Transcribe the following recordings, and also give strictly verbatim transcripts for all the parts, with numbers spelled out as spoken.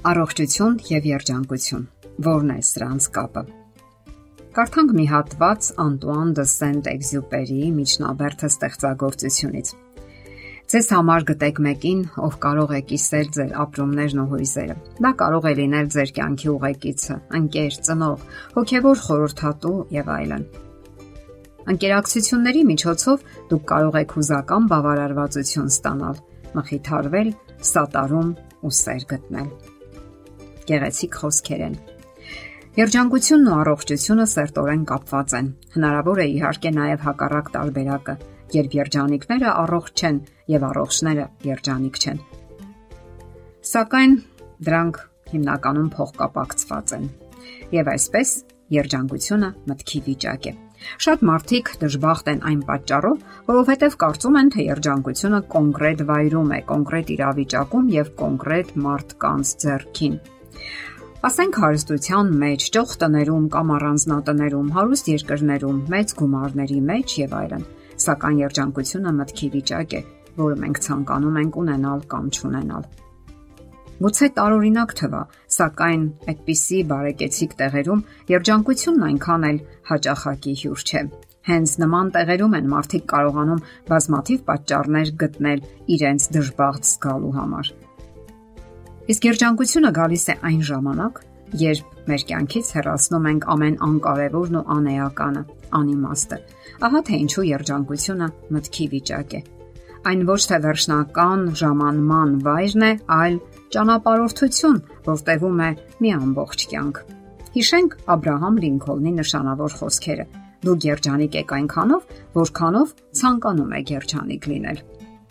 Առողջություն եւ երջանկություն։ Որն է սրանց կապը։ Կարդանք մի հատված Անտուան դը Սենտ-Էքզյուպերիի Միջնաբերդը ստեղծագործությունից։ Ձեզ համար գտեք մեկին, ով կարող է կիսել ձեր ապրումներն ու հույզերը։ Դա կարող է լինել ձեր կյանքի ուղեկիցը, ընկեր, ծնող, հոգևոր խորհրդատու եւ այլն։ Ընկերակցությունների միջոցով դուք կարող եք հուզական բավարարվածություն ստանալ, մխիթարվել, սատարում ու սեր գտնել։ Գեղեցիկ խոսքեր են։ Երջանկությունն ու առողջությունը սերտորեն կապված են։ Հնարավոր է իհարկե նաև հակառակ տարբերակը, երբ երջանիկները առողջ չեն եւ առողջները երջանիկ չեն։ Սակայն դրանք հիմնականում փոխկապակցված են։ Եվ այսպես երջանկությունը մտքի վիճակ է։ Շատ մարդիկ դժբախտ են այն պատճառով, որովհետև կարծում են, թե երջանկությունը կոնկրետ վայրում է, կոնկրետ իրավիճակում եւ կոնկրետ մարդկանց ձեռքին։ Ասենք հարստության մեջ, ճոխ տներում կամ առանձնատներում, հարուստ երկրներում, մեծ գումարների մեջ եւ այլն։ Սակայն երջանկությունը մտքի վիճակ է, որը մենք ցանկանում ենք ունենալ կամ չունենալ։ Գուցե տարօրինակ թվա, սակայն այդպիսի բարեկեցիկ տեղերում երջանկությունն այնքան էլ հաճախակի հյուր չէ։ Հենց նման տեղերում են մարդիկ կարողանում բազմաթիվ պատճառներ գտնել իրենց դժբախտ զգալու համար։ Իսկ երջանկությունը գալիս է այն ժամանակ, երբ մեր կյանքից հեռացնում ենք ամեն անկարևորն ու անեականը, անիմաստը։ Ահա թե ինչու երջանկությունը մտքի վիճակ է։ Այն ոչ թե վերջնական ժամանման վայրն է, այլ ճանապարհորդություն, որ տևում է մի ամբողջ կյանք։ Հիշենք Աբրահամ Լինքոլնի նշանավոր խոսքերը. դուք երջանիկ եք այնքանով, որքանով ցանկանում եք երջանիկ լինել։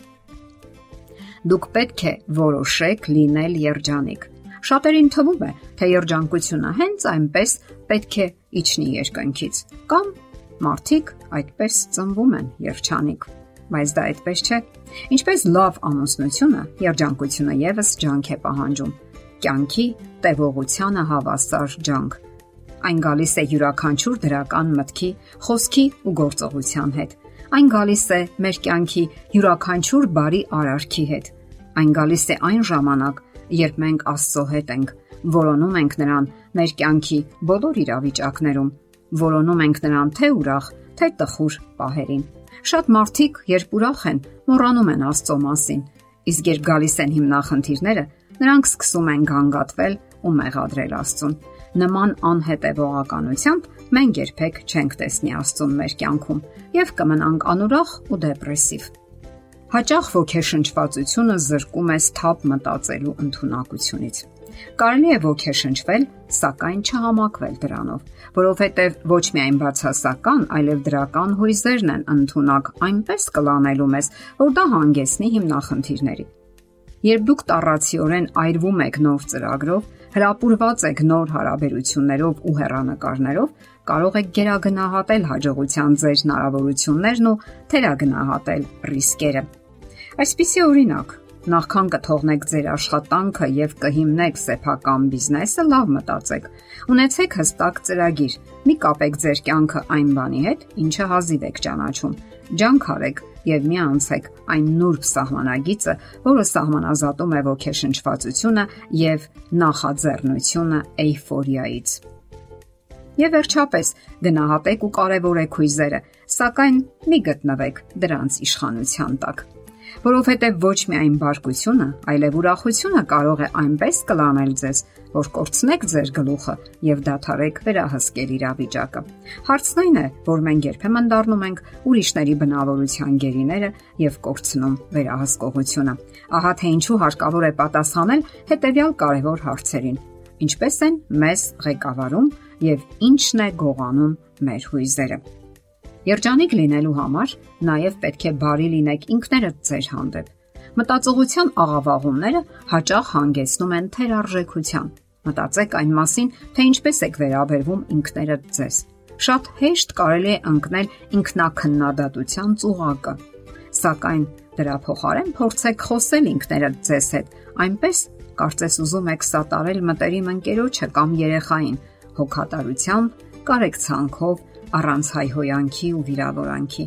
Դուք պետք է որոշեք լինել երջանիկ։ Շատերին թվում է, թե երջանկությունը հենց այնպես պետք է իջնի երկնքից, կամ մարդիկ այդպես ծնվում են երջանիկ, բայց դա այդպես չէ։ Ինչպես լավ ամուսնությունը, երջանկությունը եւս ջանք է պահանջում, կյանքի տևողությանը հավասար ջանք։ Այն գալիս է յուրաքանչյուր դրական մտքի, խոսքի ու գործողության հետ։ Այն գալիս է մեր կյանքի յուրաքանչյուր բարի արարքի հետ։ Այն գալիս է այն ժամանակ, երբ մենք Աստծո հետ ենք, որոնում ենք նրան մեր կյանքի բոլոր իրավիճակներում, որոնում ենք նրան թե ուրախ, թե տխուր պահերին։ Շատ մարդիկ, երբ ուրախ են, մոռանում են Աստծո մասին, իսկ երբ գալիս են հիմնախնդիրները, նրանք սկսում են գանգատվել ու մեղադրել Աստծուն։ Նման անհետևողականությամբ մենք երբեք չենք տեսնի Աստծուն մեր կյանքում եւ կմնանք անուրախ ու դեպրեսիվ։ Հաճախ ոգեշնչվածությունը զրկում է սթափ մտածելու ընդունակությունից։ Կարելի է ոգեշնչվել, սակայն չհամակվել դրանով, որովհետև ոչ միայն բացասական, այլև դրական հույզերն են ընդունակ այնպես կլանելու մեզ, որ դա հանգեցնի հիմնախնդիրների։ Երբ դուք տառացիորեն այրվում եք նոր ծրագրով, հրապուրված եք նոր հարաբերություններով ու հեռանկարներով, կարող եք գերագնահատել հաջողության ձեր հնարավորություններն ու թերագնահատել ռիսկերը։ Այսպիսի օրինակ, նախքան կթողնեք ձեր աշխատանքը եւ կհիմնեք սեփական բիզնեսը, լավ մտածեք։ Ունեցեք հստակ ծրագիր։ Մի կապեք ձեր կյանքը այն բանի հետ, ինչը հազիվ եք ճանաչում։ Ջանք արեք եւ մի անցեք այն նուրբ սահմանագիծը, որը սահմանազատում է ոգեշնչվածությունը եւ նախաձեռնությունը էյֆորիայից։ Եվ վերջապես գնահատեք ու կարևորեք հույզերը, սակայն մի գտնվեք դրանց իշխանության տակ։ Որովհետև ոչ միայն բարկությունը, այլև ուրախությունը կարող է այնպես կլանել ձեզ, որ կորցնեք ձեր գլուխը եւ դադարեք վերահսկել իրավիճակը։ Հարցն այն է, որ մենք երբեմն դառնում ենք ուրիշների բնավորության գերիները եւ կորցնում վերահսկողությունը։ Ահա թե ինչու հարկավոր է պատասխանել հետեւյալ կարևոր հարցերին. ինչպես են մեզ ղեկավարում եւ ինչն է գողանում մեր հույզերը։ Երջանիկ լինելու համար նաև պետք է բարի լինեք ինքներդ ձեր հանդեպ։ Մտածողության աղավաղումները հաճախ հանգեցնում են թերարժեքության։ Մտածեք այն մասին, թե ինչպես եք վերաբերվում ինքներդ ձեզ։ Շատ հեշտ կարելի է ընկնել ինքնաքննադատության ծուղակը, սակայն դրա փոխարեն փորձեք խոսել ինքներդ ձեզ հետ, այնպես կարծես ուզում եք սատարել մտերիմ ընկերոջը կամ երեխային, հոգատարությամբ, կարեկցանքով, առանց հայհոյանքի ու վիրավորանքի։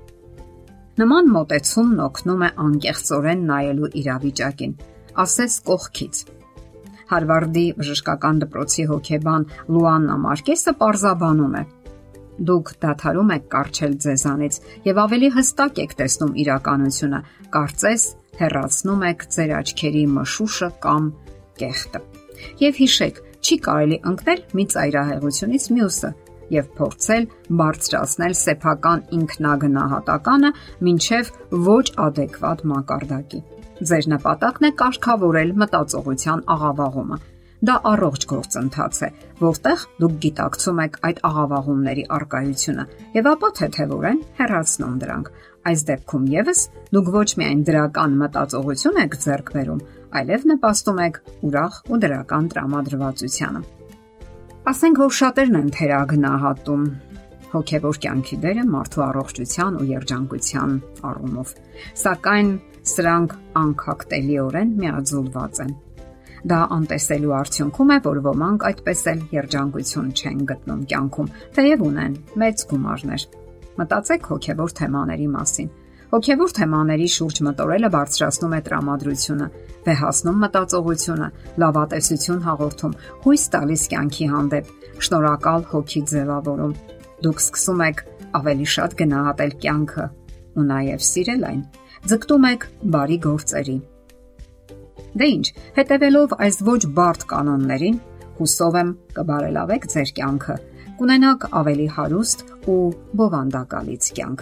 Նման մոտեցումն օգնում է անկեղծորեն նայելու իրավիճակին, ասես կողքից։ Հարվարդի բժշկական դպրոցի հոգեբան Լուաննա Մարկեսը պարզաբանում է. Դուք դադարում եք կառչել ձեզանից եւ ավելի հստակ եք տեսնում իրականությունը, կարծես հեռացնում եք ձեր աչքերի մշուշը կամ կեղտը։ Եվ հիշեք, չի կարելի ընկնել մի ծայրահեղությունից մյուսը եւ փորձել բարձրացնել սեփական ինքնագնահատականը մինչեւ ոչ ադեկվատ մակարդակի։ Ձեր նպատակն է կարգավորել մտածողության աղավաղումը։ Դա առողջ գործընթաց է, որտեղ դուք գիտակցում եք այդ աղավաղումների առկայությունը եւ ապա թեթևորեն հեռացնում դրանք։ Այս դեպքում եւս դուք ոչ միայն դրական մտածողություն եք ձեռք բերում, այլև նպաստում եք ուրախ ու դրական տրամադրվածությանը։ Ասենք որ շատերն են թերագնահատում հոգեվոր կյանքի դերը մարդու առողջության ու երջանկության առումով, սակայն սրանք անքակտելիորեն միաձուլված են։ Դա անտեսելու արդյունքում է, որ ոմանք այդպես էլ երջանկություն չեն գտնում կյանքում, թեև ունեն մեծ գումարներ։ Մտածեք հոգեվոր թեմաների մասին։ Հոգեվոր թեմաների շուրջ մտորելը բարձրացնում է տրամադրությունը, վեհացնում մտածողությունը, լավատեսություն հաղորդում, հույս տալիս կյանքի հանդեպ, շնորհակալ հոգի ձևավորում։ Դուք սկսում եք ավելի շատ գնահատել կյանքը ու նաև սիրել այն։ Ձգտում եք բարի գործերի։ Դե ինչ, հետևելով այս ոչ բարդ կանոններին, հուսով եմ կբարելավեք ձեր կյանքը, կունենաք ավելի հարուստ ու բովանդակալից կյանք։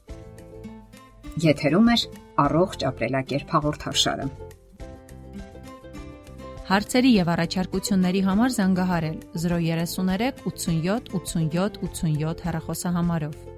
Եթերում է առողջ ապրելակերպ հաղորդաշարը։ Հարցերի եւ առաջարկությունների համար զանգահարել զրո երեք երեք ութսունյոթ ութսունյոթ ութսունյոթ հեռախոսահամարով։